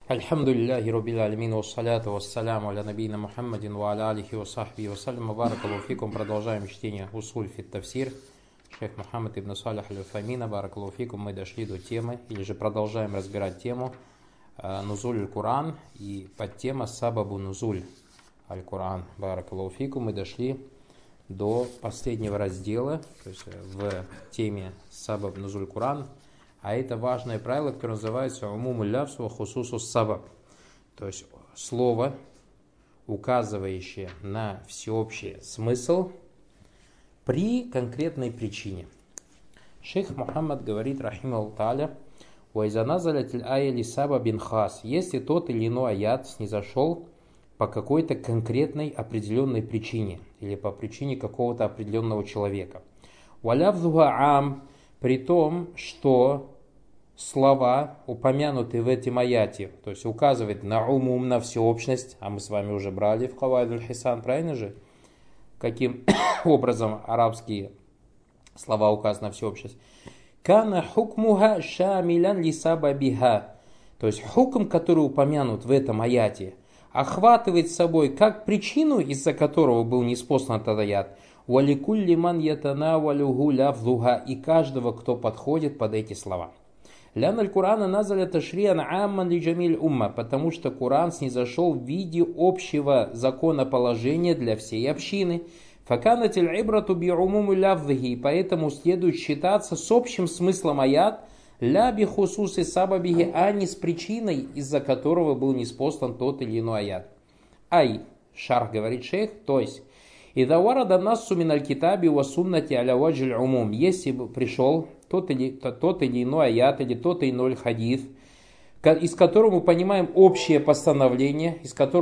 Альхамдулиллахи Раббил Алямин, вассаляту вассаляму аля набийна Мухаммадин ва аля алихи ва сахби вассалям. Баракаллаху фикум. Продолжаем чтение Усуль фит Тафсир. Шейх Мухаммад ибн Салих аль-Уфаймина. Баракаллаху фикум. Мы дошли до темы, или же продолжаем разбирать тему Нузуль аль-Куран и подтема Сабабу Нузуль аль-Куран. Баракаллаху фикум. Мы дошли до последнего раздела, то есть в теме Сабаб Нузуль Куран. А это важное правило, которое называется умумуль лафз ва хусусус сабаб. То есть слово, указывающее на всеобщий смысл при конкретной причине. Шейх Мухаммад говорит, рахимахуллах тааля, «Вайза назалятиль ая ли сабабин хас», если тот или иной аят снизошел по какой-то конкретной определенной причине или по причине какого-то определенного человека. «Валявзуха ам», при том, что слова, упомянутые в этом аяте, то есть указывает на умум, на всеобщность, а мы с вами уже брали в Каваид аль-Хисан, правильно же? Каким образом арабские слова указаны на всеобщность? Кана хукмуха шамилян лисабабиха, то есть хукм, который упомянут в этом аяте, охватывает собой как причину, из-за которого был ниспослан этот аят, «Валикулли ман ятанавалюху лафзуха», и каждого, кто подходит под эти слова. «Лян аль-Курана назаля ташриан амман ли джамиль умма», потому что Куран снизошел в виде общего законоположения для всей общины. «Факанатиль ибрату би умуму лафзихи», поэтому следует считаться с общим смыслом аят, «ля би хусуси сабабихи», а не с причиной, из-за которого был ниспослан тот или иной аят. Ай, шарх говорит шейх, то есть, «Ида варада нассу миналь китаби ва суннати аля ваджиль умум», если бы пришел тот или иной аят, или тот или иной хадис, из которого мы понимаем общее постановление,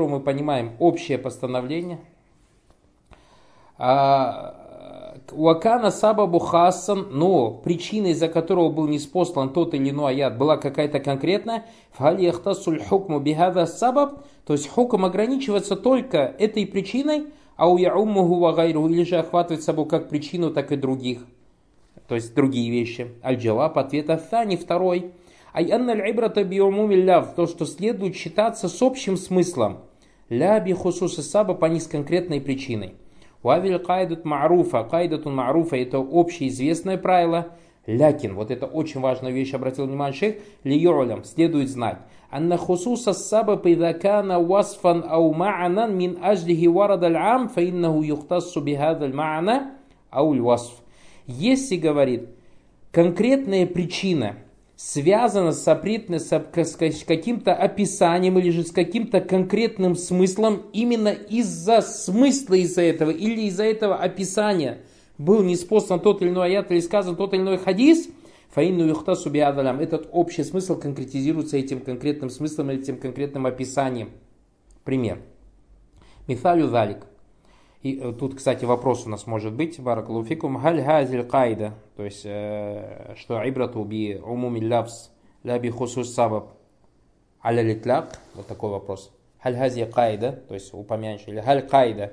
«Вакана сабабу хассан», но причиной, из-за которого был ниспослан тот или иной аят, была какая-то конкретная, «Фаль яхтасуль хукму бихада сабаб», то есть хукм ограничивается только этой причиной, «Ау яуммуху ва гайру», или же охватывает собой как причину, так и других, то есть другие вещи. Аль-Джаваб, ответ ат-тани, второй. Ай анна аль-ибрата би умуми ляв, то, что следует считаться с общим смыслом. Ля би хусус сабаб, а не с конкретной причиной. Уавиль кайдат ма'руфа, кайдатун ма'руфа, это общеизвестное правило. Лякин, вот это очень важная вещь, обратил внимание шейх, ли ю'лям, следует знать. Анна хусуса сабаб идha кана васфан ау ма'анан мин ажлихи варада аль-ам, фа иннаху юхтассу бихада аль-ма'ана ау аль-васф. Если, говорит, конкретная причина связана с каким-то описанием или же с каким-то конкретным смыслом, именно из-за смысла из-за этого или из-за этого описания был ниспослан тот или иной аят или сказан тот или иной хадис, фаинну юхтасу биадалям, этот общий смысл конкретизируется этим конкретным смыслом или этим конкретным описанием. Пример. Мифалю залик. И тут, кстати, вопрос у нас может быть, баракаллаху фикум, халь хазиль кайда, то есть, что ибрату би умуми лафз, ля би хусус сабаб, аля литляк, вот такой вопрос. Халь хази кайда, то есть упомянешь, или халь кайда,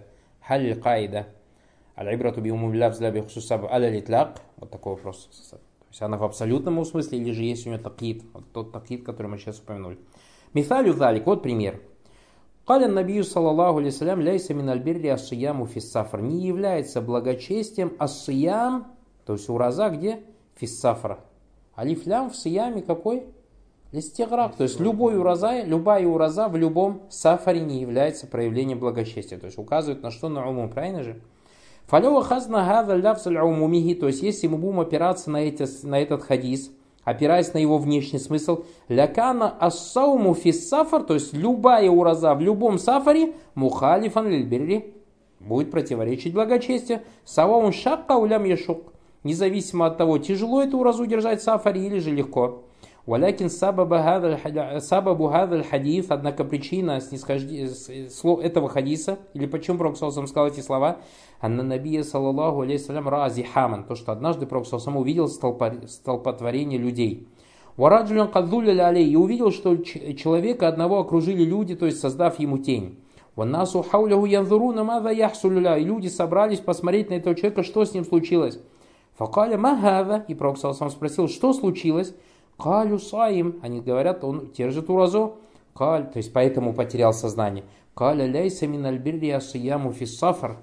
аль ибрату би умуми лафз, ля би хусус сабаб, аля литляк, вот такой вопрос. То есть она в абсолютном смысле, или же есть у нее такид, вот тот такид, который мы сейчас упомянули. Мифалю залик, вот пример. Каля набию саллаллаху алейхи салям ляйса мин аль-бирри ас-сияму фис-сафр. Не является благочестием ас-сиям, то есть ураза где? Фис-сафра. Алиф-лям в сияме какой? Листиграк. То есть любая ураза в любом сафаре не является проявлением благочестия. То есть указывает на что? На умум, правильно же? Фалева хазна хаза лявс аль-умумихи. То есть если мы будем опираться на этот хадис, опираясь на его внешний смысл, лякана ассауму фис-сафар, то есть любая ураза в любом сафаре, мухалифан лиль-бирри, будет противоречить благочестию. Саваун шакка улям яшук, независимо от того, тяжело эту уразу держать в сафаре или же легко. Валякин сабабу хадаль хадис, однако причина этого хадиса, или почему Пророк сказал эти слова, анна набия саллаллаху алейхи салям разихаман, то, что однажды Пророк увидел столпотворение людей. Вараджулян кадзулля алей, и увидел, что человека одного окружили люди, то есть создав ему тень. Ваннасу хауляху янзуруна маза яхсулля, и люди собрались посмотреть на этого человека, что с ним случилось. Факаля махава, и Пророк спросил, что случилось. Калю саим, они говорят, он держит уразу. то есть поэтому потерял сознание. Каля ляйса миналь бирри асияму фиссафар.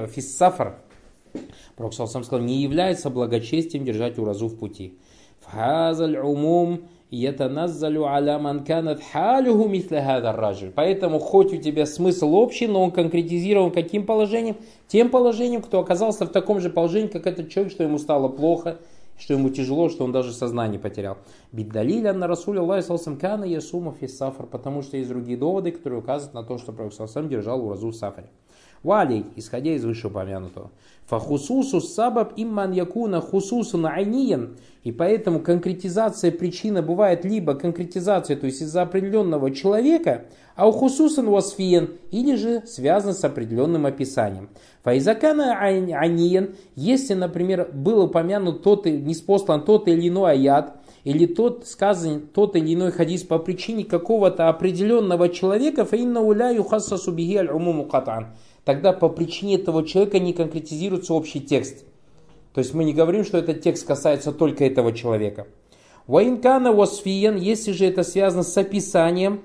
Пророк сам сказал, не является благочестием держать уразу в пути. Фхазаль умум ятаназзалю аля ман канат халюху мисля хадар раджуль. Поэтому хоть у тебя смысл общий, но он конкретизирован каким положением? Тем положением, кто оказался в таком же положении, как этот человек, что ему стало плохо, что ему тяжело, что он даже сознание потерял. Биддалиль анна расуль Аллахи саллаллаху кана ясуму фи сафар, потому что есть другие доводы, которые указывают на то, что пророк саллаллаху держал уразу в сафаре. Валей, исходя из вышеупомянутого. Фахусусу сабаб имман якуна хусусун айниен. И поэтому конкретизация причины бывает либо конкретизация, то есть из-за определенного человека, а у хусусан васфиен, или же связан с определенным описанием. Фаизакана айниен, если, например, был упомянут ниспослан тот или иной аят, или сказан тот или иной хадис по причине какого-то определенного человека, фаинна уля юхассасу бихи аль-умуму катан. Тогда по причине этого человека не конкретизируется общий текст. То есть мы не говорим, что этот текст касается только этого человека. Ваинкана васфиен, если же это связано с описанием,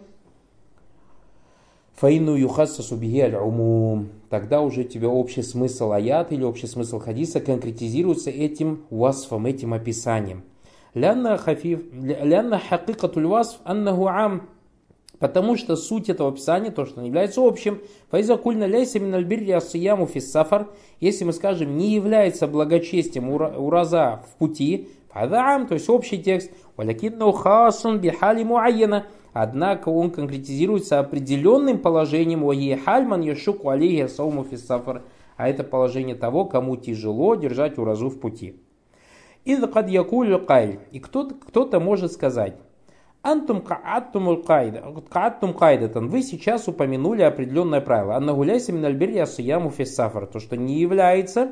фаину юхассасу бихи аль-умум. Тогда уже тебе общий смысл аят или общий смысл хадиса конкретизируется этим васфом, этим описанием. Лянна хакикатуль васф аннаху ам. Потому что суть этого описания, то, что он является общим, файза кульна ляйса миналь бирри асияму фис сафар, если мы скажем, не является благочестием ураза в пути, фадаам, то есть общий текст, валякинну хасун бихали муайяна, однако он конкретизируется определенным положением, вахи хальман яшуку алейхи асауму фис сафар, а это положение того, кому тяжело держать уразу в пути. Идh кад якулю кайль, и кто-то может сказать, Антум кааттум кайдатан. Вы сейчас упомянули определенное правило. Анна гуляйся миналь бирри асияму фис сафар. То, что не является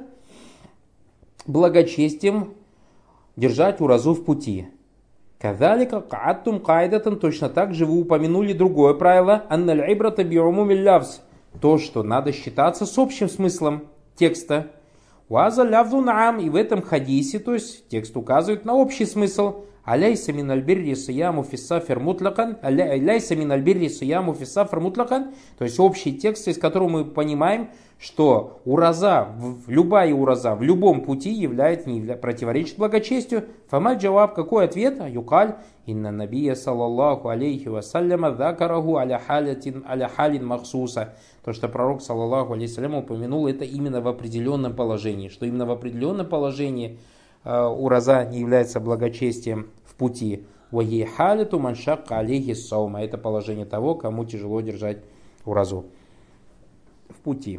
благочестием держать уразу в пути. Кадалика кааттум кайдатан. Точно так же вы упомянули другое правило. Анналь ибрата биумумил лавз. То, что надо считаться с общим смыслом текста. Уаза лавду наам. И в этом хадисе, то есть текст указывает на общий смысл. Аляйса миналь бирри сияму фиссафер мутлакан. Аляйса миналь бирри сияму фиссафер мутлакан. То есть общий текст, из которого мы понимаем, что любая ураза в любом пути противоречит благочестию. Фамаль джаваб, какой ответ? Юкаль, инна набия саллаллаху алейхи вассаляма закараху аля халин махсуса. То, что пророк саллаллаху алейхи вассалям упомянул, это именно в определенном положении. Что именно в определенном положении ураза не является благочестием в пути. Вахи халиту маншакка алейхи саума. Это положение того, кому тяжело держать уразу в пути.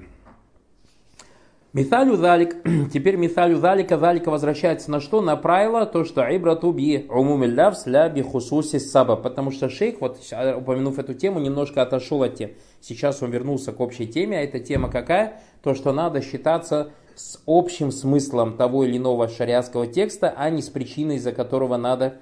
Мисалю залик. Теперь мисалю залика возвращается на что? На правило, то, что ибрату би умумил лавс ля би хусуси саба. Потому что шейх, вот упомянув эту тему, немножко отошел от тем. Сейчас он вернулся к общей теме. А эта тема какая? То, что надо считаться с общим смыслом того или иного шариатского текста, а не с причиной, из-за которого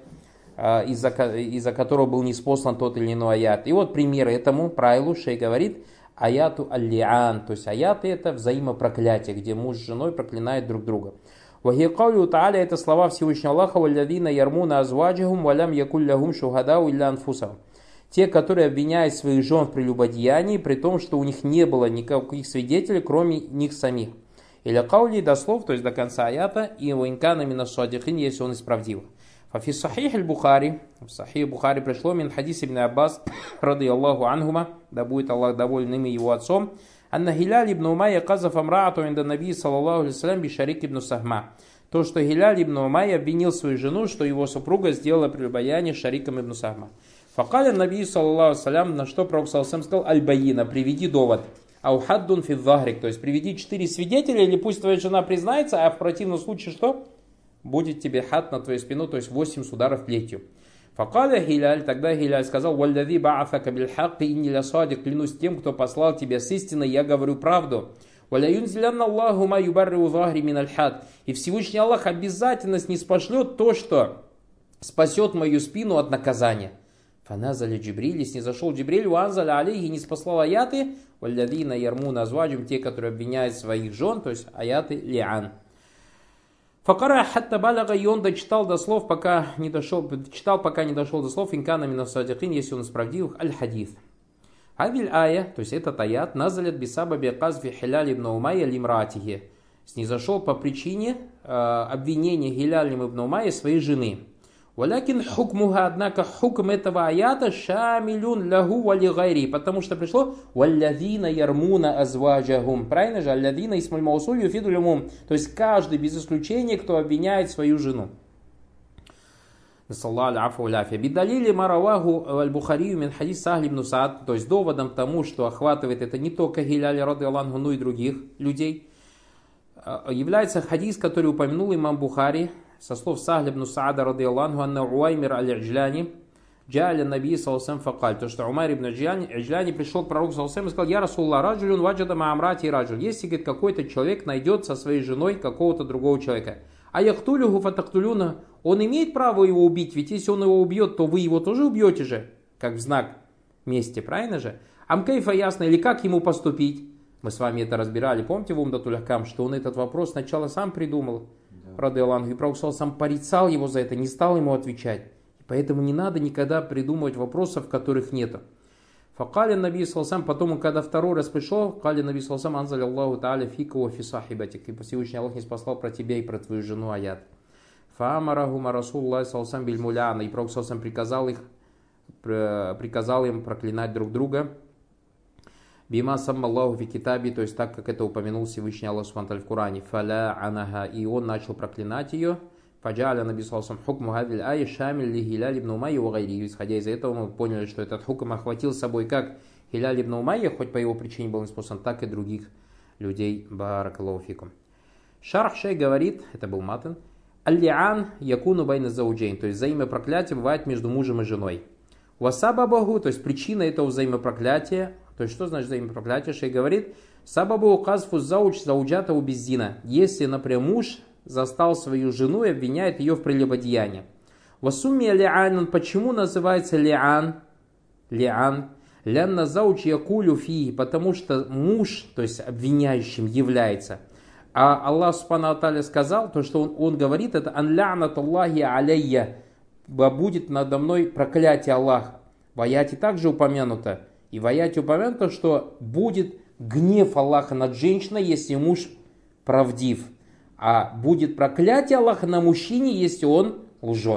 был ниспослан тот или иной аят. И вот пример этому правилу шейх говорит: аяту аль-лиан, то есть аяты это взаимопроклятие, где муж с женой проклинают друг друга. Вахи каулю та'аля, это слова Всевышнего Аллаха: валлазина ярмуна азваджахум валям якуль лахум шухадау илля анфусахум. Те, которые обвиняют своих жен в прелюбодеянии, при том, что у них не было никаких свидетелей, кроме них самих. Или каули до слов, то есть до конца аята, и ваинкана мина садихин, если он из правдивых. Фи сахих аль-Бухари, в сахих Бухари пришло мин хадис ибн Аббас, ради Аллаху анхума, да будет Аллах доволен им и его отцом, анна Хиляль ибн Умайя казаф амраату инда наби саллаллаху алейхи салям би Шарик ибн Сахма. То, что Хиляль ибн Умайя обвинил свою жену, что его супруга сделала прелюбодеяние Шариком ибн Сахма. Факаля наби саллаллаху алейхи салям, на что пророк саллаллаху алейхи сказал: аль-байина, приведи довод. Аухаддун фи захрик, то есть приведи 4 свидетеля, или пусть твоя жена признается, а в противном случае что? Будет тебе хат на твою спину, то есть 80 ударов плетью. Факаля Хиляль, тогда Хиляль сказал: валлади ба'афака биль-хакки инни ля садик, клянусь тем, кто послал тебя с истиной, я говорю правду. Валя юнзилянна Аллаху ма юбарриу захри мин аль-хад. И Всевышний Аллах обязательно ниспошлет то, что спасет мою спину от наказания. Фаназали Джибриль, снизошел Джибриль, уанзали алейхи, не спаслал аяты, валладина ярмуна азваджум, те, которые обвиняют своих жен, то есть аяты лиан. Факара хатта балага, и он дочитал до слов, пока не дошел до слов, инкана мина садикин, если он из правдивых, аль-хадис. Адиль ая, то есть этот аят, назалят бисаба биказви хиляли ибн Умайя лимратихи, снизошел по причине обвинения Хиляли ибн Умайя своей жены. Валякин хукмуха, однако хукм этого аята шамилюн лаху вали гайри, потому что пришло валлядина ярмуна азваджахум. Правильно же? Аллядина исмуль маусуль юфиду лимум. То есть каждый без исключения, кто обвиняет свою жену. Бидалили мараваху аль-Бухарию мин хадис Сахли ибн Саад, то есть доводом тому, что охватывает это не только Хиляли радиаллаху, но и других людей, является хадис, который упомянул имам Бухари, со слов Сахли ибн Саада радиаллаху, анна Уаймир аль-Иджляни джа'аля наби саллаллаху факаль, то что Умайр ибн Иджляни пришел к пророку саллаллаху и сказал: я Расулуллах, раджулюн ваджада ма'амрати раджуль, если, говорит, какой-то человек найдет со своей женой какого-то другого человека, а яхтулюху фатахтулюна, он имеет право его убить, ведь если он его убьет, то вы его тоже убьете же, как в знак мести, правильно же? Амкайфа ясно, или как ему поступить? Мы с вами это разбирали, помните в Умдатуль Ахкам, что он этот вопрос сначала сам придумал, радиаллаху, и пророк сам порицал его за это, не стал ему отвечать. Поэтому не надо никогда придумывать вопросов, которых нету. Факали наби саллаллаху, потом он, когда второй раз пришел, кали наби саллаллаху, анзали Аллаху та'аля фика ва фи сахибатик, и Всевышний Аллах не спасал про тебя и про твою жену аят. Фаамарахума Расулуллах саллаллаху биль муляна, и пророк саллаллаху приказал им проклинать друг друга. Бима саммаллаху фи китаби, то есть так, как это упомянул Всевышний Аллах субхану в Коране. Фаля анаха, и он начал проклинать ее. Фаджа'аля наби саллаллаху хукму хадиль ай шамиль ли Хиляли ибн Умайя ва гайри. Исходя из этого мы поняли, что этот хукм охватил собой как Хиляли ибн Умайя, хоть по его причине был неспослан, так и других людей. Баракаллаху фикум. Шарх Шей говорит, это был матан, аль-ли'ан якуну байна зауджейн, то есть взаимопроклятие бывает между мужем и женой. Васабабаху, то есть причина этого взаимопроклятия. То есть, что значит взаимопроклятие? Шей говорит, сабабу указфу зауч зауджата убездина. Если, например, муж застал свою жену и обвиняет ее в прелюбодеянии. Васумми ли'ан, почему называется ли'ан? Ли'ан. Лянна зауч якулю фи, потому что муж, то есть обвиняющим, является. А Аллах субхану ва тааля сказал, то, что он говорит, это ан лянат Аллахи алейя, будет надо мной проклятие Аллаха. В аяте также упомянуто. И в аяте упомянуто, что будет гнев Аллаха над женщиной, если муж правдив. А будет проклятие Аллаха на мужчине, если он лжет.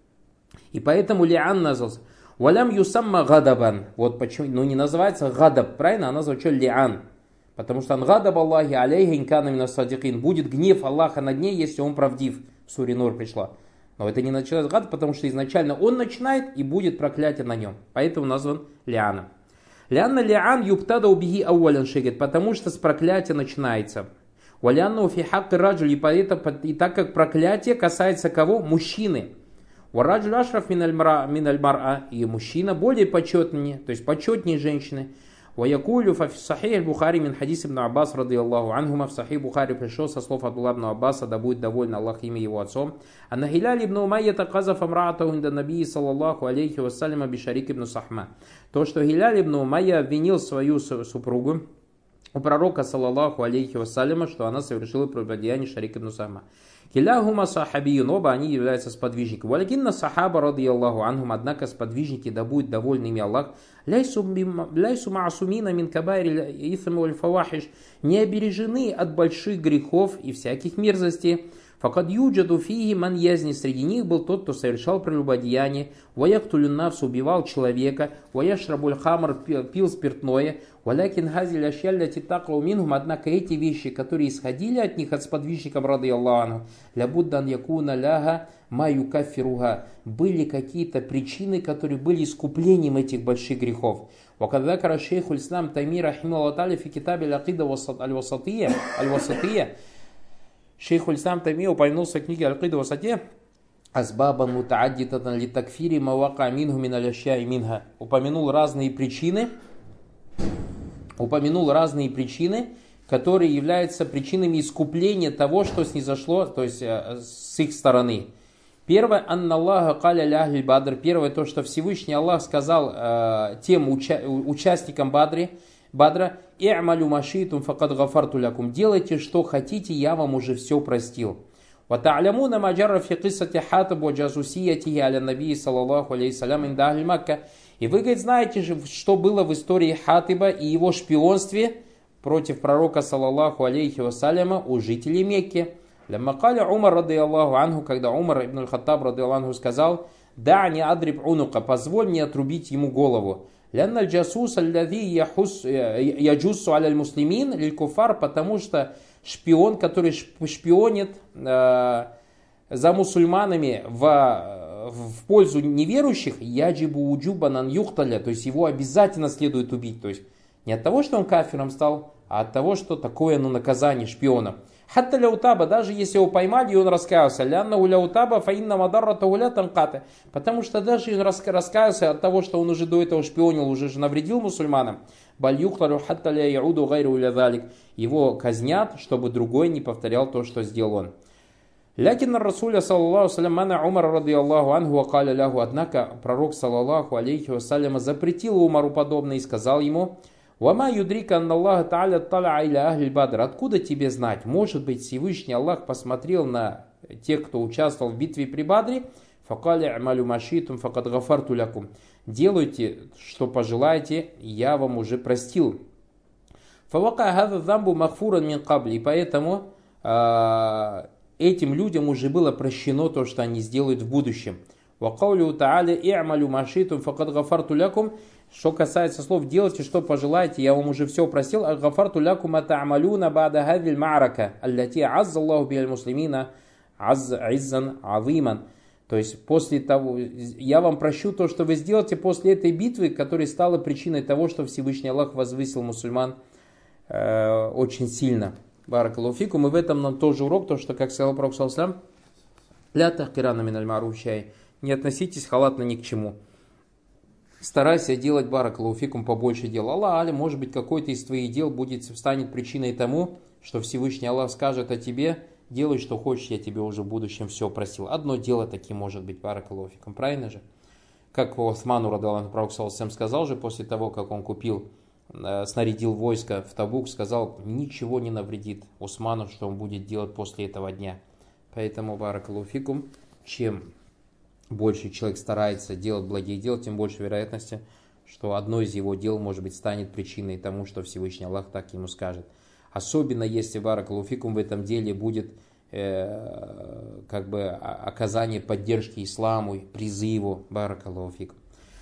И поэтому ли'ан назвался. Валям юсамма гадабан. Вот почему, ну не называется гадаб, правильно? А называется ли'ан. Потому что ангадаб Аллахи алейхи инкана мина садикин. Будет гнев Аллаха над ней, если он правдив. В суре Нур пришла. Но это не начинается гад, потому что изначально он начинает и будет проклятие на нем. Поэтому назван ли'аном. Ли'анна ли'ан юптада убиги ауалян шегет. Потому что с проклятия начинается. Валянну фи хакки раджуль. И так как проклятие касается кого? Мужчины. Вараджуль ашраф миналь мар'a. И мужчина более почетнее, то есть почетнее женщины. Ваякулю фи сахих Бухари мин хадис ибн Аббас радиаллаху анхума. В сахих Бухари пришел со слов Абдулла ибн Аббаса, да будет доволен Аллах ими его отцом. Анна Хиляли ибн Умайя таказаф амраатаху инда набии саллаллаху алейхи вассалима бишарик ибн Сахма. То, что Хиляли ибн Умайя обвинил свою супругу у пророка саллаллаху алейхи вассалима, что она совершила прелюбодеяние Шарик ибн Сахма. Киляхума сахабиюн, оба они являются сподвижниками. Валякинна сахаба радиаллаху анхум, однако сподвижники, да будет доволен ими Аллах, ляйсу маасумина мин кабайри itham валь фавахиш, не обережены от больших грехов и всяких мерзостей. Факад юджаду фиги ман язни, среди них был тот, кто совершал прелюбодеяние, ваяктулюн нафс, убивал человека, ваяшрабуль хамр, пил спиртное, валякин хазиль ашьялля титакау минхум, однако эти вещи, которые исходили от них, от сподвижников рады Аллаху, лябуддан якуна ляха маю кафируха, были какие-то причины, которые были искуплением этих больших грехов. Вакадакара шейхуль ислам Тайми рахимахуллаху та'аля фи китабе аль-акида аль-васатия, Шейхуль ислам Тайми упомянул в своей книге Аль-Акида васатия асбабан мутааддитатан ли такфири мавака минху мин алящаи минха. Упомянул разные причины, которые являются причинами искупления того, что снизошло, то есть с их стороны. Первое, анна Аллаха каля ляхль бадр. Первое, то, что Всевышний Аллах сказал тем участникам Бадра, «И'малю машитум факад гафарту лякум». Делайте, что хотите, я вам уже все простил. وَتَعْلَمُونَ مَا جَرَّ فِي قِصَّةِ حَاتِبْ وَجَاسُوسِيَّتِهِ عَلَى النَّبِيِّ саллаллаху алейхи салям инда ахли Макка. И вы, говорит, знаете же, что было в истории Хатиба и его шпионстве против пророка, саллаллаху алейхи вассаляма, у жителей Мекки. Лямма каля Умар, рады Аллаху анху, когда Умар ибн аль-Хаттаб, рады Аллаху, сказал: «Дa'ни адриб унука, позволь мне отрубить ему голову. Лянна аль-джасус аллади яджуссу аля аль-муслимин лиль-куфар», потому что шпион, который шпионит за мусульманами в пользу неверующих, яджибу уджубанан юхталя, то есть его обязательно следует убить. То есть не от того, что он кафиром стал, а от того, что такое наказание шпиона. Хатта ляутаба, даже если его поймали и он раскаялся, лянна уляутаба фаинна мадаррата уля танката, потому что даже он раскаялся от того, что он уже до этого шпионил, уже же навредил мусульманам, баль юхталю хатта ля яуду гайру уля залик, его казнят, чтобы другой не повторял то, что сделал он. Лякин Расуля саллаллаху салям мана Умар ради Аллаху анху вакаля лягу, однако пророк саллаллаху алейхи вассаляма запретил Умару подобное и сказал ему: «Вама юдрика анна Аллаха та'аля та'ля иля ахли бадр». Откуда тебе знать? Может быть, Всевышний Аллах посмотрел на тех, кто участвовал в битве при Бадре. Факаля амалю машитум факад гафарту лякум. Делайте, что пожелаете, я вам уже простил. Фавака хаза замбу махфуран мин кабли. И поэтому этим людям уже было прощено то, что они сделают в будущем. Вакаулю та'аля и'малю машитум факад гафарту лякум. Что касается слов «делайте, что пожелаете, я вам уже все просил». «Гафарту лякум ата'малюна бада хадвиль ма'рака, аллати азза Аллаху биаль муслимина аззан азиман». То есть, после того, я вам прощу то, что вы сделаете после этой битвы, которая стала причиной того, что Всевышний Аллах возвысил мусульман очень сильно. Баракаллаху фикум. И в этом нам тоже урок, то, что, как сказал пророк саллаллаху алейхи ва саллям, «Ля тахкирана миналь ма'руф шай». Не относитесь халатно ни к чему. Старайся делать, баракаллаху фикум, побольше дел. Аллах али, может быть, какой-то из твоих дел станет причиной тому, что Всевышний Аллах скажет о тебе: делай, что хочешь, я тебе уже в будущем все просил. Одно дело таки может быть, баракаллаху фикум, правильно же? Как Усману радаллаху пророк саллаллаху алейхи ва саллям сказал же, после того, как он снарядил войско в Табук, сказал: ничего не навредит Усману, что он будет делать после этого дня. Поэтому, баракаллаху фикум, чем больше человек старается делать благие дела, тем больше вероятности, что одно из его дел, может быть, станет причиной тому, что Всевышний Аллах так ему скажет. Особенно если, баракаллаху фикум, в этом деле будет оказание поддержки исламу, призыву, баракаллаху фикум.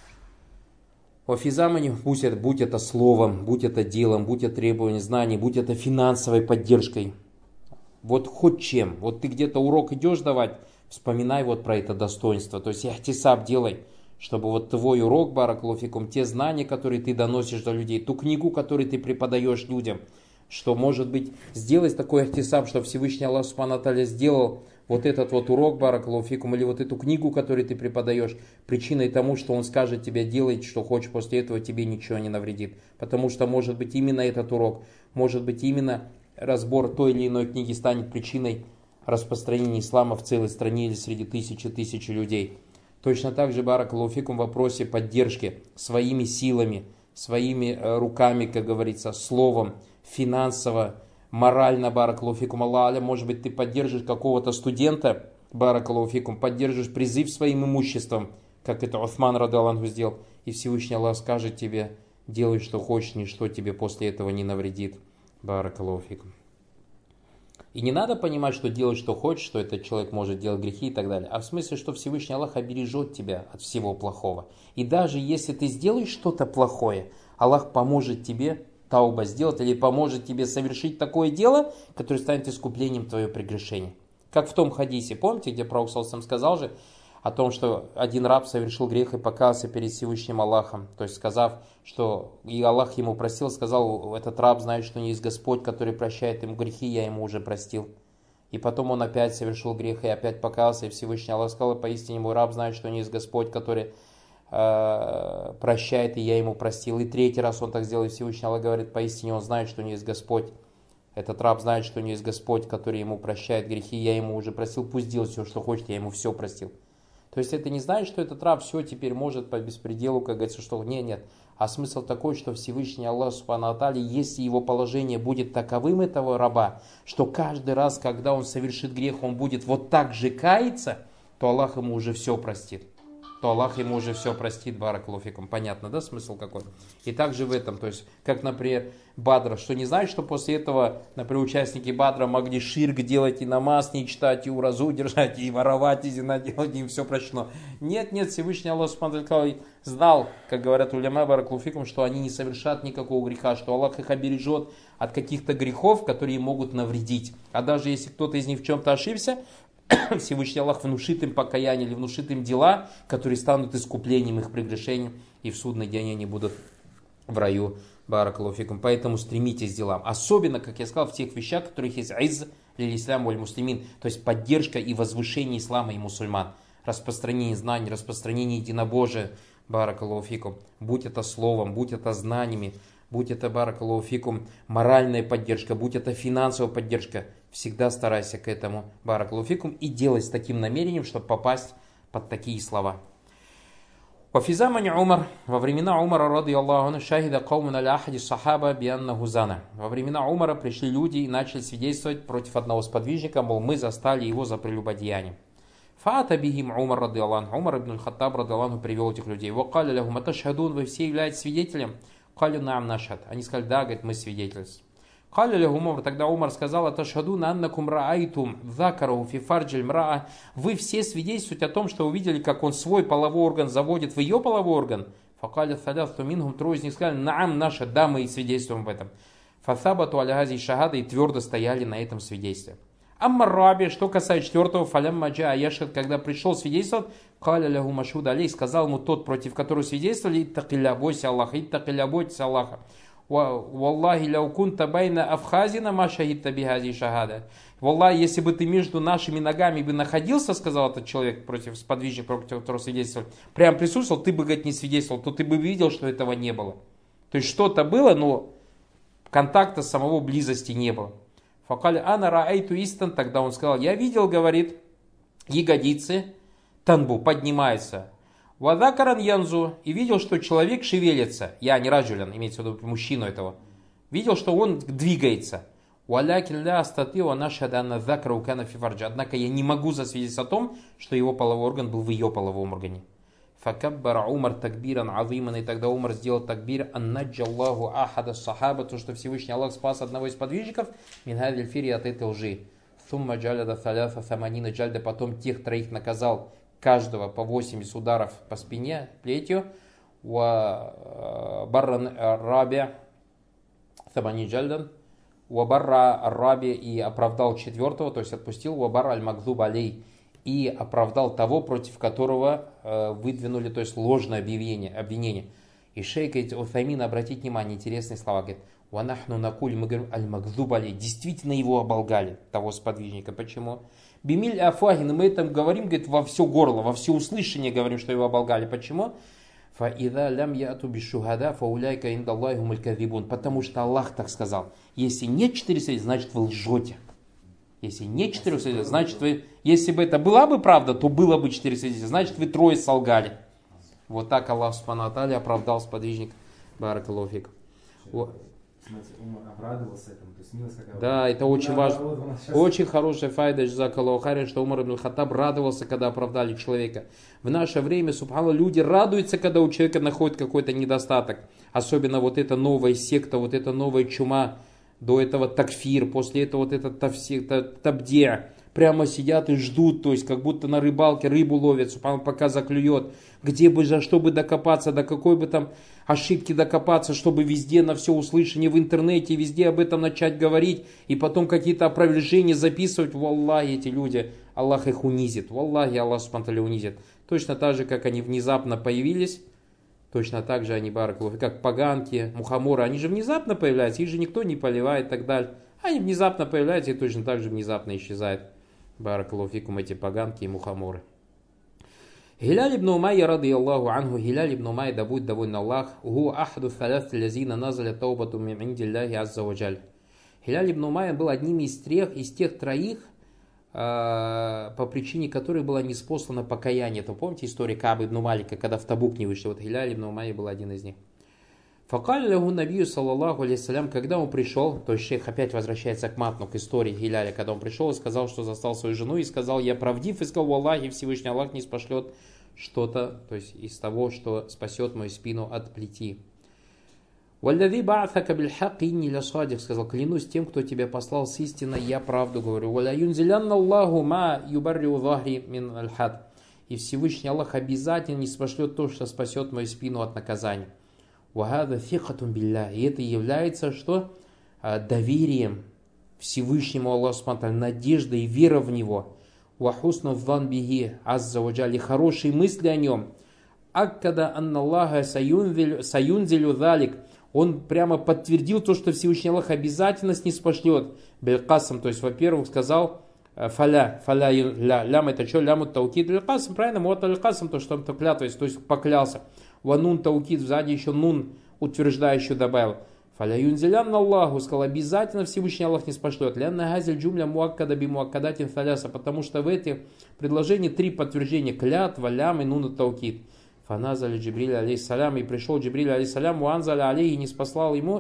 Офизамани, будь это словом, будь это делом, будь это требованием знаний, будь это финансовой поддержкой. Вот хоть чем. Вот ты где-то урок идешь давать, вспоминай вот про это достоинство. То есть ихтисаб делай, чтобы вот твой урок, баракаллаху фикум, те знания, которые ты доносишь до людей, ту книгу, которую ты преподаешь людям, что, может быть, сделай такой ихтисаб, что Всевышний Аллах субхану тааля сделал вот этот вот урок, баракаллаху фикум, или вот эту книгу, которую ты преподаешь, причиной тому, что он скажет тебе: делай, что хочешь, после этого тебе ничего не навредит. Потому что, может быть, именно этот урок, может быть, именно разбор той или иной книги станет причиной распространения ислама в целой стране или среди тысячи людей. Точно так же, баракаллаху фикум, в вопросе поддержки своими силами, своими руками, как говорится, словом, финансово, морально, баракаллаху фикум, Аллах, может быть, ты поддержишь какого-то студента, баракаллаху фикум, поддержишь призыв своим имуществом, как это Усман радаллаху анху сделал, и Всевышний Аллах скажет тебе: делай, что хочешь, ничто тебе после этого не навредит. Баракаллаху фикум. И не надо понимать, что делать, что хочешь, что этот человек может делать грехи и так далее. А в смысле, что Всевышний Аллах обережет тебя от всего плохого. И даже если ты сделаешь что-то плохое, Аллах поможет тебе тауба сделать или поможет тебе совершить такое дело, которое станет искуплением твоего прегрешения. Как в том хадисе, помните, где пророк саллаллаху алейхи ва саллям сказал же о том, что один раб совершил грех и покаялся перед Всевышним Аллахом, то есть сказав, что и Аллах ему простил, сказал: этот раб знает, что не есть Господь, который прощает ему грехи, я ему уже простил. И потом он опять совершил грех и опять покаялся, и Всевышний Аллах сказал: поистине мой раб знает, что не есть Господь, который прощает, и я ему простил. И третий раз он так сделал, и Всевышний Аллах говорит: поистине он знает, что не есть Господь. Этот раб знает, что не есть Господь, который ему прощает грехи, я ему уже простил, пусть делает все, что хочет, я ему все простил. То есть это не значит, что этот раб все теперь может по беспределу, как говорится, что нет. А смысл такой, что Всевышний Аллах Субхану ва Тааля, если его положение будет таковым этого раба, что каждый раз, когда он совершит грех, он будет вот так же каяться, то Аллах ему уже все простит. Баракаллаху фикум. Понятно, да, смысл какой? И также в этом, то есть, как, например, Бадра, что не значит, что после этого, например, участники Бадра могли ширк делать и намаз не читать, и уразу держать, и воровать, и зина делать, и им все прощено. Нет, Всевышний Аллах Субхану ва Тааля знал, как говорят уляма, баракаллаху фикум, что они не совершат никакого греха, что Аллах их обережет от каких-то грехов, которые им могут навредить. А даже если кто-то из них в чем-то ошибся, Всевышний Аллах внушит им покаяние или внушит им дела, которые станут искуплением их прегрешений, и в судный день они будут в раю. Баракаллаху фикум. Поэтому стремитесь к делам. Особенно, как я сказал, в тех вещах, в которых есть изз лиль ислам валь муслимин, то есть поддержка и возвышение ислама и мусульман. Распространение знаний, распространение единобожия. Баракаллаху фикум. Будь это словом, будь это знаниями, будь это, баракаллаху фикум, моральная поддержка, будь это финансовая поддержка. Всегда старайся к этому, баракаллаху фикум, и делай с таким намерением, чтобы попасть под такие слова. Вафизамани Умар, во времена Умара, ради Аллаху, шахида каумун аля ахади сахаба бианнаху зана. Во времена Умара пришли люди и начали свидетельствовать против одного сподвижника, мол, мы застали его за прелюбодеянием. Фаата бихим Умар, ради Аллаху, Умар ибн аль-Хаттаб, ради Аллаху, привел этих людей. Вакаля лахум аташхадун, вы все являетесь свидетелем? Калю наам нашад. Они сказали, да, говорит, мы свидетельствуем. Тогда Умар сказал, аташхадуна аннакум раайтум закараху фи фарджиль мраа. Вы все свидетельствуете о том, что увидели, как он свой половой орган заводит в ее половой орган. Факаля саляфту минхум, трое из них сказали, наам наша, да, мы и свидетельствуем в этом. Фасабату алягази шахада, и твердо стояли на этом свидетельстве. Аммар раби, что касается четвертого, фалям маджа аяшхад, когда пришел свидетельствовать, каля лягу машуд алей, сказал ему тот, против которого свидетельствовали, иттакилля, бойся Аллаха, иттакилля, бойтесь Аллаха. Валлахи ляукунта байна афхазина машахидта бихази шахада. Валлахи, если бы ты между нашими ногами бы находился, сказал этот человек, против сподвижника, против которого свидетельствовал, прям присутствовал, ты бы, говорит, не свидетельствовал, то ты бы видел, что этого не было. То есть что-то было, но контакта самого близости не было. Факали ана раайту истан, тогда он сказал, я видел, говорит, ягодицы, танбу, поднимается. Вадакаран янзу, и видел, что человек шевелится. Я не раджулян, имеется в виду мужчину этого. Видел, что он двигается. Однако я не могу засвидетельствовать о том, что его половой орган был в ее половом органе. Факаббара Умар такбиран азиман, и тогда Умар сделал такбир, аннаджаллаху ахада сахаба, то, что Всевышний Аллах спас одного из подвижников, минхадиль фири, от этой лжи. Сумма джаляда саляса саманина джальда, потом тех троих наказал, каждого по 80 ударов по спине плетью. Барран раби самани джальдан. Уабарра раби, и оправдал четвертого, то есть отпустил. Уабарра аль-Магдуб алей, и оправдал того, против которого выдвинули, то есть ложное обвинение. И шейх Уthаймин, обратите внимание, интересные слова, говорит, «Ванахну накуль», мы говорим, «Аль-Магдуб алей», действительно его оболгали, того сподвижника. Почему? «Бимиль афахин», мы это говорим, говорит, во все горло, во все услышание говорим, что его оболгали. Почему? «Фаида лям яту бишухада фауляйка индаллахи хумуль кадзибун», потому что Аллах так сказал. Если нет 4 свидетельства, значит вы лжете. Если нет 4 свидетельства, значит вы... Если бы это была бы правда, то было бы 4 свидетельства, значит вы трое солгали. Вот так Аллах Субхану ва Тааля оправдал сподвижника. Баракаллаху фик. Умар обрадовался этому, то есть милость какая. Да, это очень важно. Очень хорошая файда, джазакаллаху хайран, что Умар ибн Хаттаб радовался, когда оправдали человека. В наше время, субханаллах, люди радуются, когда у человека находит какой-то недостаток. Особенно вот эта новая секта, вот эта новая чума, до этого такфир, после этого вот этот табдия. Прямо сидят и ждут, то есть как будто на рыбалке рыбу ловят, субханаллах, пока заклюет. Где бы, за что бы докопаться, до какой бы там ошибки докопаться, чтобы везде на все услышание в интернете, везде об этом начать говорить, и потом какие-то опровержения записывать. Валлахи, эти люди, Аллах их унизит. Валлахи, Аллах субхану унизит. Точно так же, как они внезапно появились, точно так же они, баракаллаху, как поганки, мухоморы, они же внезапно появляются, их же никто не поливает и так далее. Они внезапно появляются и точно так же внезапно исчезают. Баракаллаху фикум, эти поганки и мухоморы. Хиляль ибн Умайя, ради Аллаху анху, Хиляль ибн Умайя, да будет доволен Аллах, гу ахаду саляф лязина назаля таубату мин индилляхи азза ваджаль. Хиляль ибн Умайя был одним из тех троих, по причине которой было ниспослано покаяние. Это помните историю Кааба ибн Малика, когда в Табук не вышли? Вот Гиляль ибн Умайя был один из них. Факаль лаху набию саллаллаху алейхиссалям, когда он пришел, то есть шейх опять возвращается к матну, к истории Гиляля, когда он пришел и сказал, что застал свою жену, и сказал: я правдив, и сказал: Аллахе, Всевышний Аллах не спошлет что-то, то есть из того, что спасет мою спину от плети. Валлади ба'атака бильхак инни ля садик, сказал: клянусь тем, кто тебя послал с истиной, я правду говорю. Валя юнзилянна Аллаху ма юбарриу захри мин аль-хад. И Всевышний Аллах обязательно не спошлет то, что спасет мою спину от наказания. Вагада фихатун билля. И это является что? Доверием Всевышнему Аллаху субхану ва тааля, надеждой и верой в Него. Вахусну ван биги азза ва джалли, хорошие мысли о Нем. Аккада анна Аллаха саюнзилю залик. Он прямо подтвердил то, что Всевышний Аллах обязательно ниспошлет. Белькасам, то есть, во-первых, сказал фаля, лям это что? Лямут таукид белькасам, правильно? Вот белькасам, то, что он клятвой, то есть поклялся. Ванун таукид, сзади еще нун утверждающий добавил. Фаля юнзилян Аллаху, сказал: обязательно Всевышний Аллах не спошлет. Лянна газель джумля муаккада би муаккадатин фаляса, потому что в этих предложениях три подтверждения: клятва, лям и нун таукид. Фаназали Джибриль алейхиссалям, и пришел Джибриль алейхиссалям, уанзали алейхи, не спаслал ему,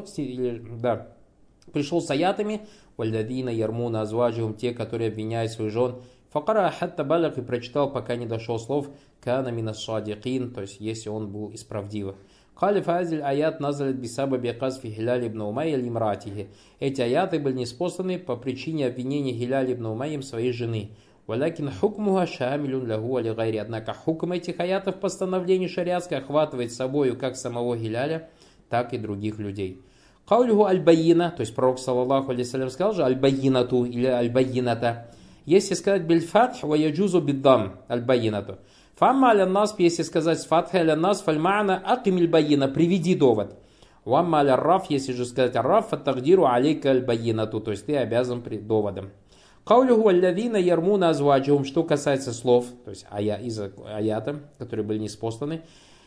да, пришел с аятами, вальдадина ярмуна азваджихум, те, которые обвиняют своих жен. Факара хатта балак, и прочитал, пока не дошел слов кана минас садикин, то есть если он был из правдивых. Кали фазиль аят назалит бисаба биқаз фи Гиляль ибн Умайя лимратихи. Эти аяты были ниспосланы по причине обвинения Гиляль ибн Умайям своей жены. Валякин хукмуха шамилюн лягу али гайри. Однако хукм этих аятов постановлений шариатских охватывает собою как самого Гиляля, так и других людей. Каулюху аль-байина, то есть пророк саллаллаху алейхи сказал же аль-байинату или аль-байината. Если сказать биль-фатх, ва яджузу биддам аль-байинату. Фамма аля-насб, если сказать с фатхой аля-насб, фаль-ма'на акимиль-байина, приведи довод. Вамма аля-раф, если же сказать раф, фаттагдиру алейка аль-байинату, то есть ты обязан доводом. Каулюху аль-лавина ярмуна азваджихум, что касается слов, то есть из аята, которые были ниспосланы.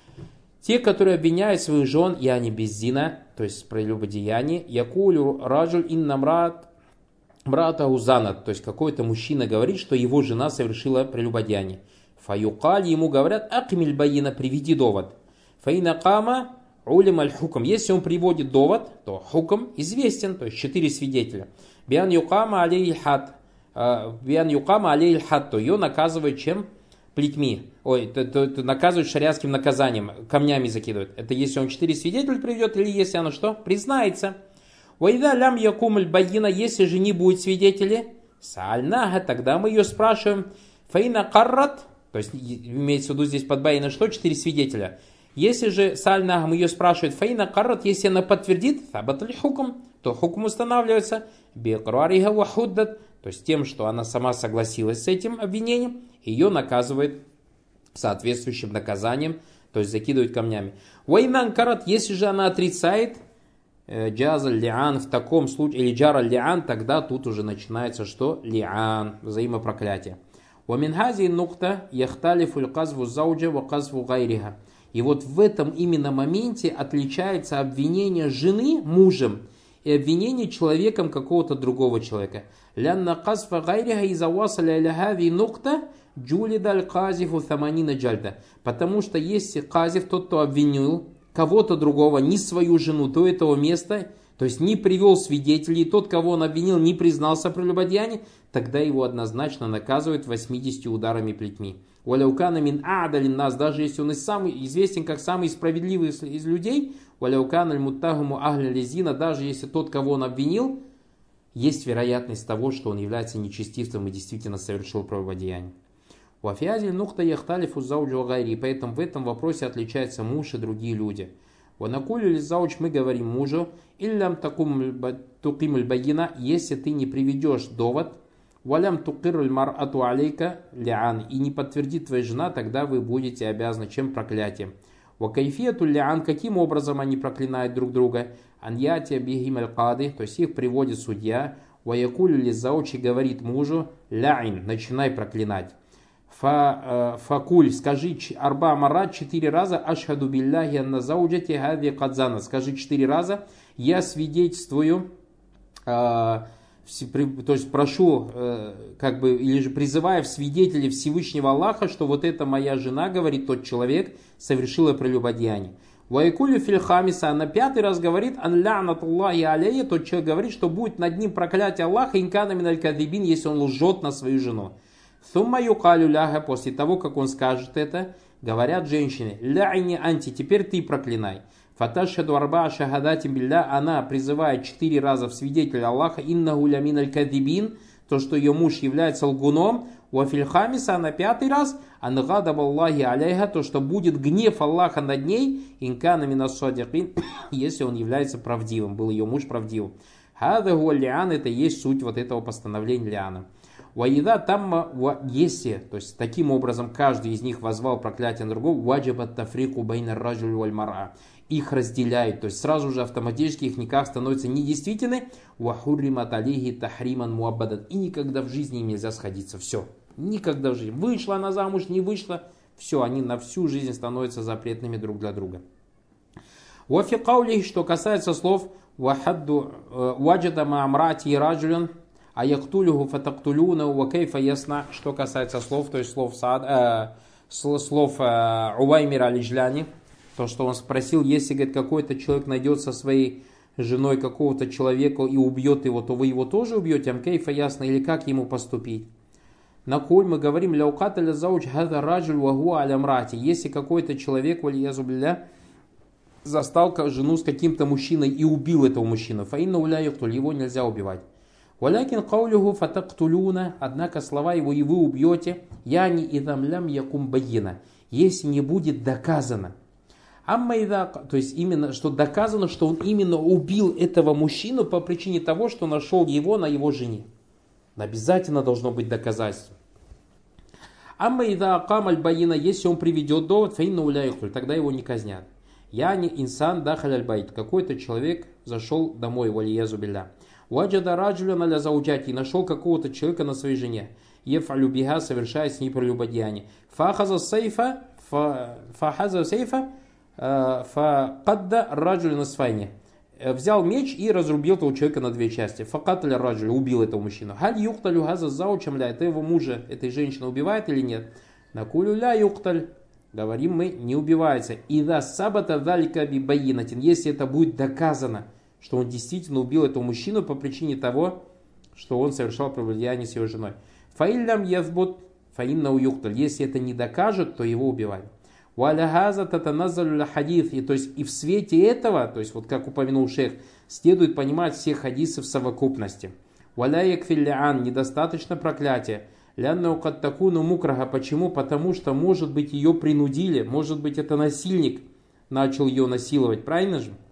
Те, которые обвиняют своих жен, и они без зина, то есть прелюбодеяние, якулю раджуль инна мрата узанат, то есть какой-то мужчина говорит, что его жена совершила прелюбодеяние. Фаюкаль, ему говорят: акмиль байина, приведи довод. Фаина кама улим аль-хукм. Если он приводит довод, то хукм известен, то есть 4 свидетеля. Биан юкама алейхи хад. Биан юкама алейхи хад, то ее наказывают чем? Плетьми. Наказывают шариатским наказанием, камнями закидывают. Это если он 4 свидетеля приведет, или если оно что? Признается. Вайда лям якум аль-байина, если же не будет свидетелей, сальнага, тогда мы ее спрашиваем. Фаина каррат, то есть имеется в виду здесь под байина что? 4 свидетеля. Если же сальнага, мы ее спрашивают, фаина каррат, если она подтвердит, табат аль-хукм, то хукм устанавливается. Бикрариха ва худдат, то есть тем, что она сама согласилась с этим обвинением, ее наказывает соответствующим наказанием, то есть закидывают камнями. Вайнан карат, если же она отрицает, джазаль лиан, в таком случае, или джара лиан, тогда тут уже начинается что? Лиан, взаимопроклятие. Ваминхази нукта яхталифу казву зауджа ва казву гайриха. И вот в этом именно моменте отличается обвинение жены мужем и обвинение человеком какого-то другого человека. Лянна казфа гайриха иза васаля иля хази нукта джулидаль казифу таманина джальда. Потому что если казиф, тот, кто обвинил кого-то другого, не свою жену, до этого места, то есть не привел свидетелей, тот, кого он обвинил, не признался прелюбодеянии, тогда его однозначно наказывают 80 ударами плетьми. Валяукана мин а'далин нас, даже если он известен как самый справедливый из людей, валяукана аль-муттахуму ахля лизина, даже если тот, кого он обвинил, есть вероятность того, что он является нечестивцем и действительно совершил прелюбодеяние. Вафиазиль нухта яхталифу зауджу гайри, поэтому в этом вопросе отличаются муж и другие люди. Ванакулю ли зауч, мы говорим мужу, иллям тукимуль багина, если ты не приведешь довод, валям тукируль мар'ату алейка лиан, и не подтвердит твоя жена, тогда вы будете обязаны чем? Проклятием. Вакайфияту лиан, каким образом они проклинают друг друга? Аньятия бихим аль-кады, то есть их приводит судья. Ваякулю ли зауч, говорит мужу, ляин, начинай проклинать. Факуль, скажи арба марат 4 раза, ашхаду билляхи анна зауджати хади кадзана, скажи 4 раза, я свидетельствую в то есть прошу, как бы, или же призывая в свидетели Всевышнего Аллаха, что вот эта моя жена, говорит тот человек, совершила прелюбодеяние. Вайкулю фильхамиса, а на 5-й раз говорит, ан лянатуллахи алейя, тот человек говорит, что будет над ним проклятие Аллаха, инкана миналь кадибин, если он лжет на свою жену. Сумма юкалю ляха, после того, как он скажет это, говорят женщины, ляйни анти, теперь ты проклинай. Фаташхаду арба шахадати билля, она призывает 4 раза в свидетеля Аллаха, иннаху ля миналь кадибин, то, что ее муж является лгуном, уафильхамиса, на 5-й раз, ангадаб Аллахи алейха, то, что будет гнев Аллаха над ней, инкана минас садикин, если он является правдивым, был ее муж правдивым. Хада гуа лиан, это есть суть вот этого постановления лиана. Ваида тамма, если, то есть таким образом каждый из них возвал проклятие на другого, ваджабат тафрику байна раджуль валь мара, их разделяют, то есть сразу же автоматически их никах становятся недействительны, вахурримат алейхи тахриман муаббадан, и никогда в жизни им нельзя сходиться, все, никогда в жизни, вышла она замуж, не вышла, все, они на всю жизнь становятся запретными друг для друга. Вафи каули, что касается слов вахадду ваджада маамрати и раджулян, а яктулюху фатактулюна вакейфа ясна, что касается слов, то есть слов Уваймира аль-Джляни, то, что он спросил, если, говорит, какой-то человек найдет со своей женой какого-то человека и убьет его, то вы его тоже убьете, амкейфа ясно, или как ему поступить? На коль мы говорим, ляуката ля зауч хада раджуль вагуа алямрати, если какой-то человек, валиязу билля, застал жену с каким-то мужчиной и убил этого мужчину, фаинна уля юктуль, его нельзя убивать. Валякин каулюху фатактулюна, однако слова его и вы убьете, яни идамлям якум байина, если не будет доказано. То есть именно, что доказано, что он именно убил этого мужчину по причине того, что нашел его на его жене. Обязательно должно быть доказательство. Если он приведет довод, тогда его не казнят. Яни инсан дахаль аль-байт. Какой-то человек зашел домой, валиязу билля. Ваджада раджулян аля зауджати, нашел какого-то человека на своей жене. Ефалю биха, совершает с ней прелюбодеяние. Фахаза сейфа, факадда раджуля на свайне. Взял меч и разрубил этого человека на 2 части. Факаталя раджуля, убил этого мужчину. Халь юкталю газа заучам ля, это его мужа, этой женщины убивает или нет? Накулю ля юкталь. Говорим мы, не убивается. Ида сабата далика би байинатин, если это будет доказано, что он действительно убил этого мужчину по причине того, что он совершал прелюбодеяние с его женой. Фаиллям язбут фаинна уюкталь, если это не докажет, то его убивают. Валягаза татаназалю хадис, то есть и в свете этого, то есть вот как упомянул шейх, следует понимать все хадисы в совокупности. Валяек филляан, недостаточно проклятия. Лянна укаттакуну мукраха, почему? Потому что, может быть, ее принудили, может быть, это насильник начал ее насиловать, правильно же?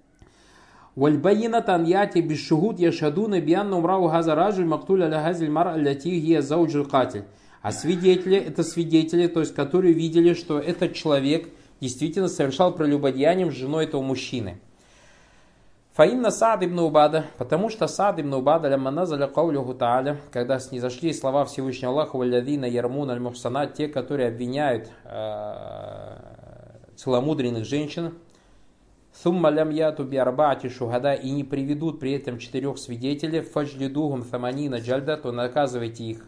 Вальбаинатан яти бишшугут яшадуна бианна умрау газа раджуль мактуля ля газиль мар аллати гия зауджуль катиль. А свидетели, это свидетели, то есть которые видели, что этот человек действительно совершал прелюбодеяние с женой этого мужчины. Фаинна Саад ибн Убада, потому что Саад ибн Убада, лямма назаля каулюху та'аля, когда снизошли слова Всевышнего Аллаха, валядина ярмун аль-мухсанат, те, которые обвиняют целомудренных женщин, сумма лям яту биарбаати шухада, и не приведут при этом 4 свидетелей, фаджлидугум саманина джальда, то наказывайте их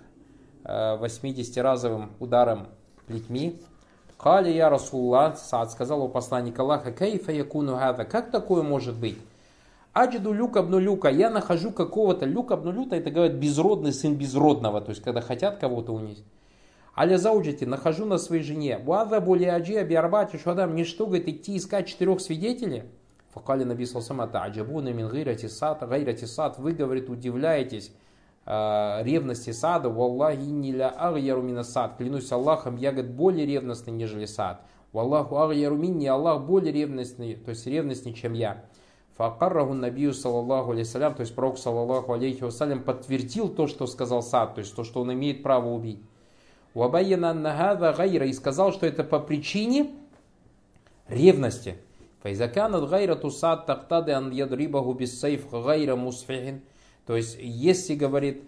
80-разовым ударом плетьми. Кали я Расулла, Саад сказал у посланника Аллаха, кайфа якуну гада, как такое может быть? Аджиду люк абну люка, я нахожу какого-то, люк абну люта, это говорят безродный сын безродного, то есть когда хотят кого-то унизить. Аля зауджати, нахожу на своей жене. Буаза более аджи абиарбати шуадам, мне что, говорит, идти искать 4 свидетелей? Факали наби салсамата, аджабуна мин гайрати сад, вы, говорит, удивляетесь ревности Сада, валлахи ниля агьяру мина сад, клянусь Аллахом, я, говорит, более ревностный, нежели Сад. Валлаху агьяру минни, Аллах более ревностный, то есть ревностней, чем я. Факарраху набию саллаллаху алейхиссалям, то есть пророк саллаллаху алейхи вассалям подтвердил то, что сказал Сад, то есть то, что он имеет право убить. Уабайяна нагада гайра, и сказал, что это по причине ревности. Файзаканат гайра тусад тактады ан ядрибаху биссайф гайра мусфихин. То есть, если, говорит,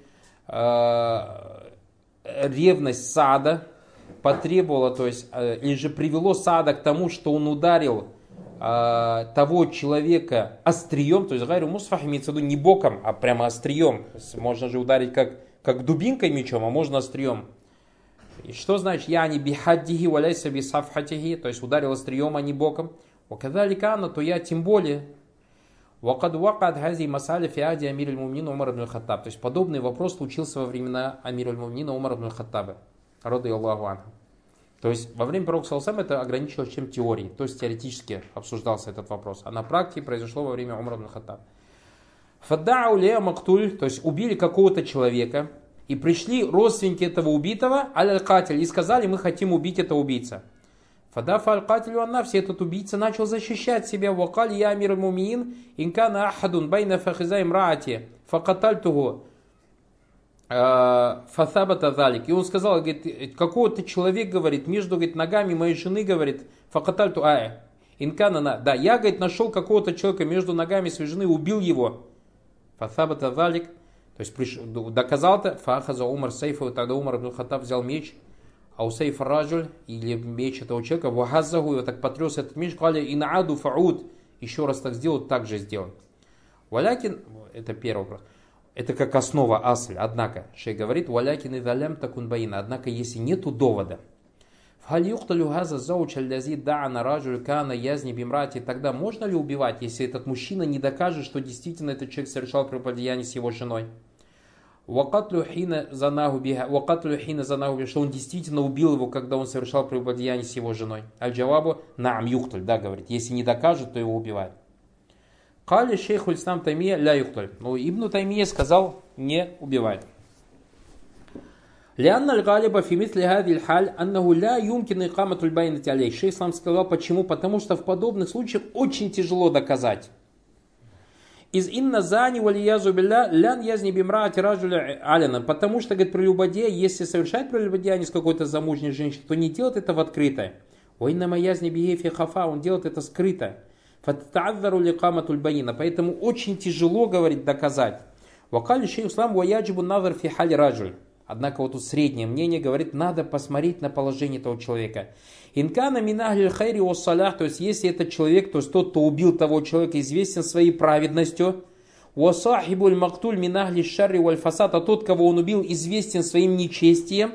ревность Саада потребовала, то есть, или же привело Саада к тому, что он ударил того человека острием, то есть гайру мусфах имеется в виду не боком, а прямо острием. Можно же ударить как дубинкой мечом, а можно острием. И что значит я не бихаддихи валяйся бисафхатихи, то есть ударил острием, а не боком. Вакадаликана, то я тем более. Вакад вакад хази масали фиади амир аль-мумнин Умар ибн аль-Хаттаб. То есть подобный вопрос случился во времена амира аль-мумнина Умар ибн аль-Хаттаба. Рады Аллаху анху. То есть во время пророка саллаллаху это ограничилось чем теорией, то есть теоретически обсуждался этот вопрос. А на практике произошло во время Умара ибн аль-Хаттаба. Фаддау лея мактуль, то есть убили какого-то человека, и пришли родственники этого убитого, аль-катиль, и сказали, мы хотим убить этого убийца. Фадафа аль-катилю анна, все этот убийца начал защищать себя. Вакаль я амир аль-мумин, инкана ахадун байна фахиза имраати, факатальтуху, фасабата залик. И он сказал, говорит, какого-то человек, говорит, между, говорит, ногами моей жены, говорит, факатальту инкана, да, я, говорит, нашел какого-то человека между ногами своей жены, убил его. Фасабата залик, то есть доказал-то, фахаза Умар сейфа, тогда Умар ибн аль-Хаттаб взял меч, а у сейфа раджуль, или меч этого человека, вахазаху, его так потряс этот меч, кали инааду фауд, еще раз так сделал, так же сделал. Валякин, это первый вопрос. Это как основа асль. Однако, шейх говорит, валякин и далям такун баина. Однако, если нету довода, тогда можно ли убивать, если этот мужчина не докажет, что действительно этот человек совершал прелюбодеяние с его женой? Что он действительно убил его, когда он совершал прелюбодеяние с его женой. Аль-Джавабу наам юхтуль, да, говорит. Если не докажет, то его убивают. Кали шейху ислам Таймия ля юхтуль. Но Ибн Таймия сказал, не убивать. Лианна аль-галиба фи мисли хади аль-халь аннаху ля юмкин икамату аль-байнати алейх. Шейх ислам сказал, почему? Потому что в подобных случаях очень тяжело доказать. Из инна зани валиязу билля лян язни бимраати раджуля аляна. Потому что, говорит, прелюбодея, если совершать прелюбодеяние с какой-то замужней женщиной, то не делает это в открытое. Уиннама язни бихефи хафа, он делает это скрыто. Фатта'аддару ликамату аль-байна. Поэтому очень тяжело, говорит, доказать. Вакали шейх ислам ваяджибу назар фи хали раджуль. Однако вот тут среднее мнение говорит, надо посмотреть на положение этого человека. Инкана минахль хайри о салях, то есть если этот человек, то есть тот, кто убил того человека, известен своей праведностью, уасахибуль мактуль минахли шарри валь фасад, а тот, кого он убил, известен своим нечестием,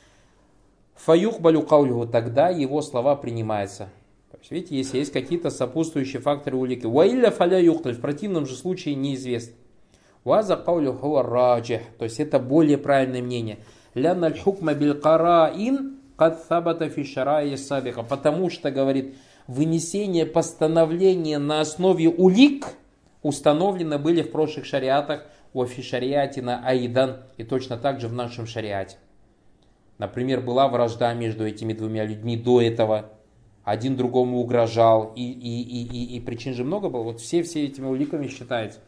фаюхбалю каулюху, тогда его слова принимаются. То есть, видите, если есть какие-то сопутствующие факторы улики, ваилля фаля юхталь, в противном же случае неизвестно. Ваза каулю хуа раджих, то есть это более правильное мнение. Лянна аль-хукма биль-караин кад сабата фи шараи сабиха, потому что, говорит, вынесение постановления на основе улик установлены были в прошлых шариатах, у фи шариатина айдан, и точно так же в нашем шариате. Например, была вражда между этими двумя людьми до этого, один другому угрожал, и причин же много было, вот все этими уликами считается.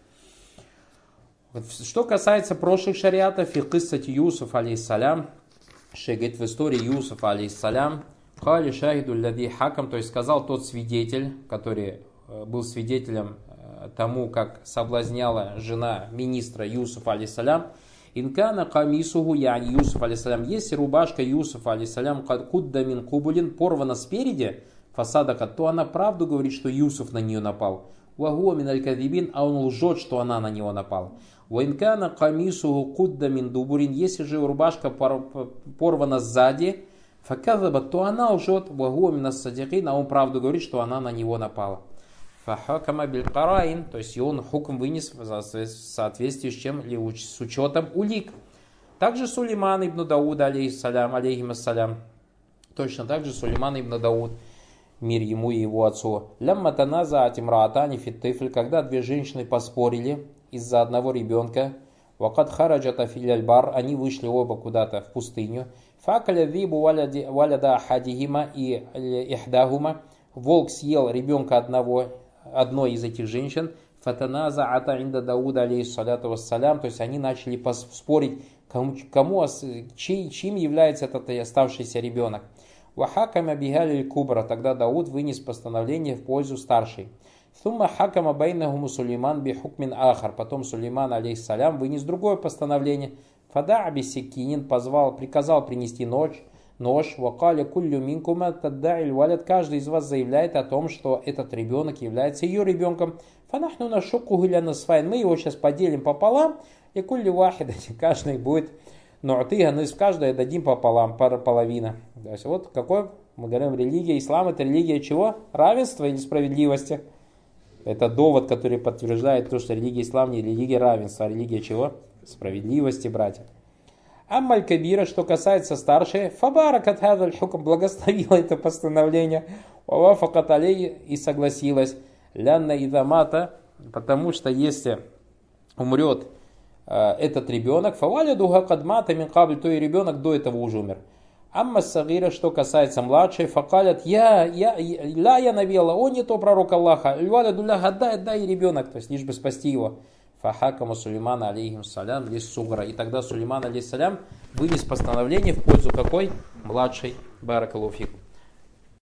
Вот, что касается прошлых шариатов, и киссати Юсуф алейхиссалям, шейх говорит, в истории Юсуфа алейхиссалям, хали шахиду лади хакам, то есть сказал тот свидетель, который был свидетелем тому, как соблазняла жена министра Юсуфа алейхиссалям, инкана камисуху яни Юсуф алейхиссалям, если рубашка Юсуфа алейхиссалям кудда мин кубулин порвана спереди, фасадака, то она правду говорит, что Юсуф на нее напал. Вагуа мин аль-кадибин, а он лжет, что она на него напала. Ваинкана камисуху кудда мин дубурин, если же рубашка порвана сзади, факазаба, то она лжет. Вагуа мин ас-садикин, а он правду говорит, что она на него напала. Фахакама биль-караин, то есть и он хукм вынес в соответствии с чем, или с учетом улик. Также Сулейман ибн Дауд, алейхиссалям, точно так же Сулейман ибн Дауд, мир ему и его отцу. Лямма таназа атимраатани фиттифль, когда две женщины поспорили из-за одного ребенка, вакад хараджата филяльбар, они вышли оба куда-то в пустыню. Факаля вибу валяда хадихима и ихдахума, волк съел ребенка одной из этих женщин. Фатаназа ата инда Дауда алейхиссаляту вассалям, то есть они начали спорить, чьим является этот оставшийся ребенок. Вахакама бихалиль кубра, тогда Дауд вынес постановление в пользу старшей. Сумма хакама байнахуму Сулейман бихукмин ахар, потом Сулейман алейхиссалям вынес другое постановление. Фада абисекинин приказал принести нож, нож. Вакаля куллю минкума тадда'иль валят. Каждый из вас заявляет о том, что этот ребенок является ее ребенком. Фанахну нашуку гиляна свайн. Мы его сейчас поделим пополам. И кулли вахида. Каждый будет ну'тига. Но из каждой дадим пополам. Половина. То есть вот какой, мы говорим, религия. Ислам это религия чего? Равенства или справедливости? Это довод, который подтверждает то, что религия ислам не религия равенства, а религия чего? Справедливости, братья. Аммаль кабира, что касается старшей, фабаракат хадаль хукм, благословила это постановление, вафакат алей, и согласилась, лянна идамата, потому что если умрет этот ребенок, фаваля дуга кадмата мин кабль, то и ребенок до этого уже умер. Амма сагира, что касается младшей, факалят, я навела, он не то пророк Аллаха, льваля дуля, дай ребенок, то есть лишь бы спасти его. Фахакама Сулеймана алейхиссалям лис сугра. И тогда Сулейман алейхиссалям вынес постановление в пользу какой? Младшей. Баракаллаху фикум.